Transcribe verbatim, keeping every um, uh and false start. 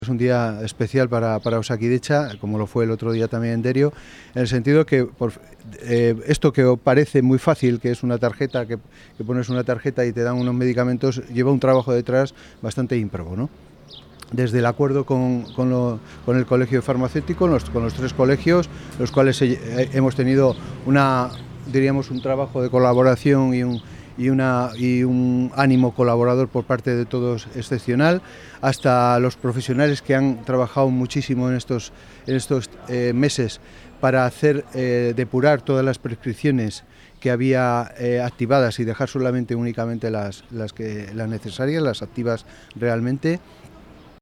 Es un día especial para, para Osakidetza, como lo fue el otro día también en Derio, en el sentido que por, eh, esto que parece muy fácil, que es una tarjeta, que, que pones una tarjeta y te dan unos medicamentos, lleva un trabajo detrás bastante ímprobo, ¿no? Desde el acuerdo con, con, lo, con el colegio farmacéutico, los, con los tres colegios, los cuales eh, hemos tenido una, diríamos, un trabajo de colaboración y un, y, una, y un ánimo colaborador por parte de todos excepcional, hasta los profesionales que han trabajado muchísimo en estos, en estos eh, meses para hacer eh, depurar todas las prescripciones que había eh, activadas y dejar solamente únicamente las, las, que, las necesarias, las activas realmente.